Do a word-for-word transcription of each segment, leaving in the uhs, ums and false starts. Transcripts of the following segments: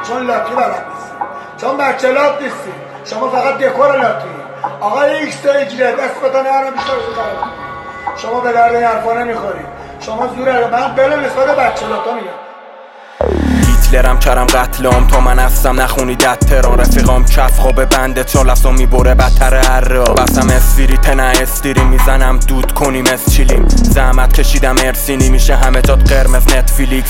چون لاتی بلد نیستی، چون بچه لات نیستی، شما فقط دکور لاتی. آقا ایکس تا ایجره دست بتانه هرم بیشتر بزرد. شما به درد این حرفا نمیخورید. شما زوره. من بله نسبت بچه لاتا میگم. هیتلرم کرم قتلام تا من هستم نخونید تهران. رفیقام کف خواب بنده چالسو میبره بدتر هر را. بسم استریت نه استیری میزنم دود کنیم اسچیلیم. زحمت کشیدم ارسینی میشه همه جات قرمز نتفلیکس.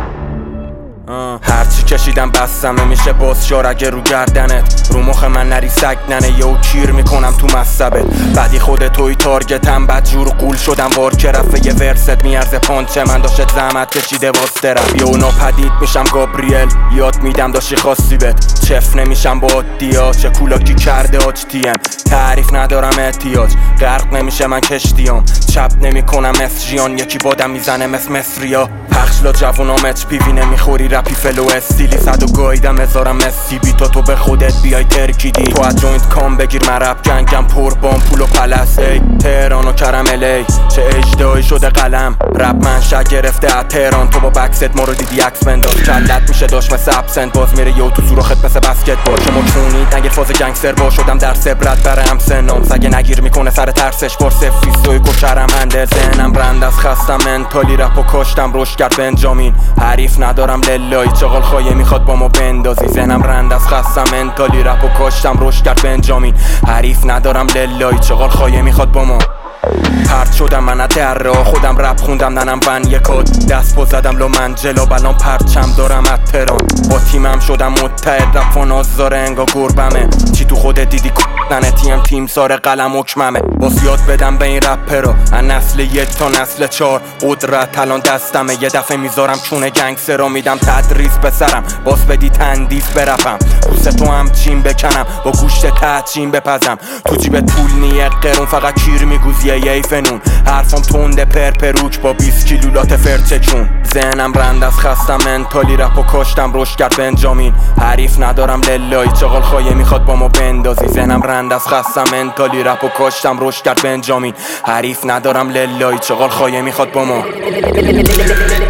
هرچی کشیدم بستمه میشه باز شار اگه رو گردنت. رو مخ من نری سگ ننه یهو کیر میکنم تو مصبت. بعدی خود توی تارگتم بد جور قول شدم وار که رفه یه ورست میارزه پانچه من داشت زحمت کشیده واسته رم. یهو ناپدید میشم گابریل یاد میدم داشتی خواستی بت. چف نمیشم با عادیا چه کولاکی کرده آج تیم. تعریف ندارم احتیاج غرق نمیشه من کشتیام. چپ نمیکنم اسجیان یکی بادم میزنه مثل مصریا. پخشلا جوونام اچ پی وی نمیخوری رپی فلو استیلی صد و گایدم هزارم مسی بی تا تو به خودت بیای ترکیدی. تو از جوینت کام بگیر من رپ گنگم پر بام پول و پلس. ای تهران و کرم الی چه اجدایی شده قلم. رپ منشا گرفته از تهران تو با بکست ما رو دیدی عکس بنداز. کلت میشه داشت مثل ابسنت باز میره یو تو سوراخت مثل بسکتبال. که متونید نگیر فاز گنگستر با شدم در سبرت برم سنام. سگه نگیر میکنه سر ترسش بار سفیستوی کچرم هنده. ذهنم رند از خستم منتالی رپ و کاشتم روش کرد بنجامین. حریف ندارم للایی چغال خواهی میخواد با ما بندازی. ذهنم رند از خستم منتالی رپ و کاشتم روش کرد بنجامین. حریف ندارم للایی چغال خواهی میخواد با ما. پرت شدم من در راه خودم رپ خوندم ننم ون یکاد. دست پا زدم لو من جلاب الان پرچم دارم از تهران. با تیمم شدم متحد رپ و نازداره انگا گربمه. چی تو خودت دیدی کنه تیم تیم ساره قلم حکممه. باز یاد بدم به این رپرا از نسل یک تا نسل چار. قدرت الان دستمه یه دفعه میذارم چونه گنگسترا میدم تدریس به سرم. باز بدی تندیس برفم پوست تو هم چین بکنم با گوشت تحچین بپزم. تو جیب پول نیه قرون فقط کیر میگوزی یه فنون. حرفم تونده پرپروک با بیست کیلولات فرچه چون. ذهنم رند از خستم منتالی رپ و کاشتم روش کرد بنجامین. حریف ندارم للایی چغال خواهی میخواد با ما بندازی. ذهنم رند از خستم منتالی رپ و کاشتم روش کرد بنجامین. حریف ندارم للایی چغال خواهی میخواد با ما